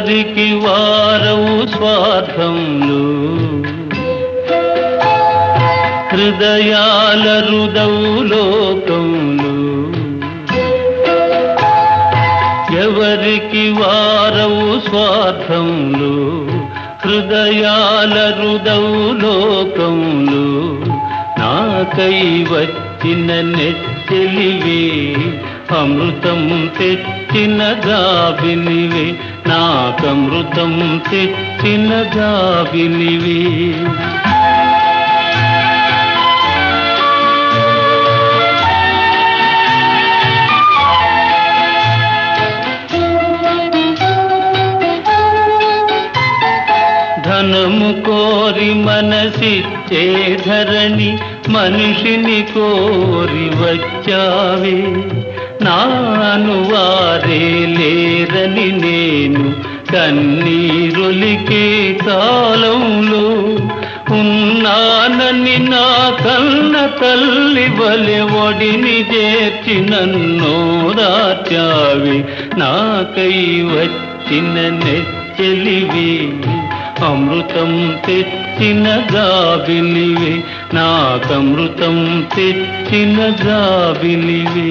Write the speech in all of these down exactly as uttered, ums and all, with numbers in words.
ఎవరికి వారవు స్వార్థంలో హృదయాల రుదవు లోకంలో ఎవరికి వారవు స్వార్థంలో హృదయాల రుదవు లోకంలో నాకై వచ్చిన నెచ్చెలివే అమృతం తెచ్చిన గాబినివే నాకమృతం తెచ్చిన గాబినివే ధనము కోరి మనసిచ్చే ధరణి మనిషిని కోరి వచ్చావే నాను వారే లేరని నేను కన్నీరొలికే కాలంలో ఉన్నానని నా కన్న తల్లి వలె ఒడిని చేర్చి నన్నో రాచావే నాకై వచ్చిన నెచ్చెలివే అమృతం తెచ్చిన గాబిలివే నాకమృతం తెచ్చిన గాబిలివే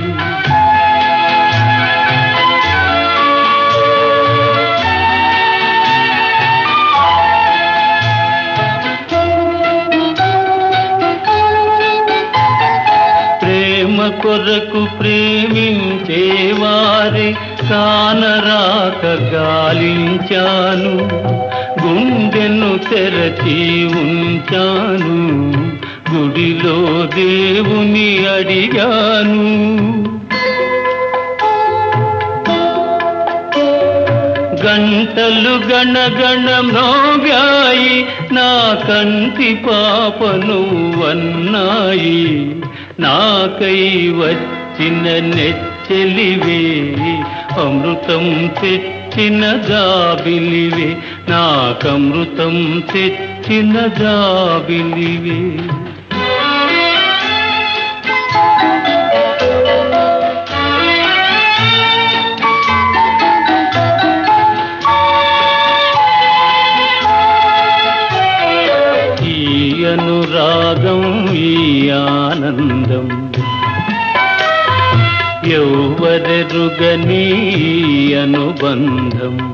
ప్రేమ కొరకు ప్రేమించేవారే కానరాక గాలించాను గుండెను తెరచి ఉంచాను గుడిలో దేవుని అడిగాను గంటలు గణగణ మ్రోగాయి నా కంటి పాపను వన్నాయి నాకై వచ్చిన నెచ్చెలివే అమృతం తెచ్చిన గాబిలివే నాకమృతం తెచ్చిన గాబిలివే ఈ అనురాగం ఈ ఆనందం ఎవ్వరెరుగని అనుబంధం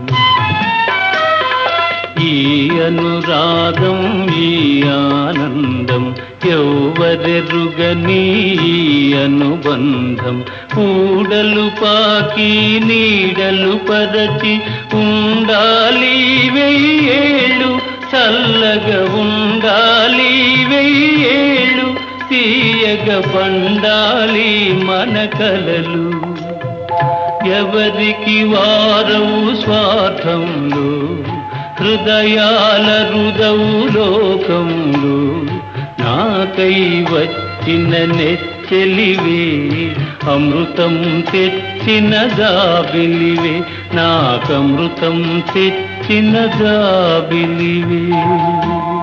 ఈ అనురాగం ఈ ఆనందం ఎవ్వరెరుగని అనుబంధం ఊడలు పాకి నీడలు పరచి ఉండాలి వెయ్యేళ్ళు చల్లగా ఉండాలి వెయ్యేళ్ళు తీయగ పండాలి మన కలలు ఎవరికి వారవు స్వార్థంలో హృదయాల రుదవు లోకంలో నాకై వచ్చిన నెచ్చెలివే అమృతం తెచ్చిన గాబిలివే నాకమృతం తెచ్చిన గాబిలివే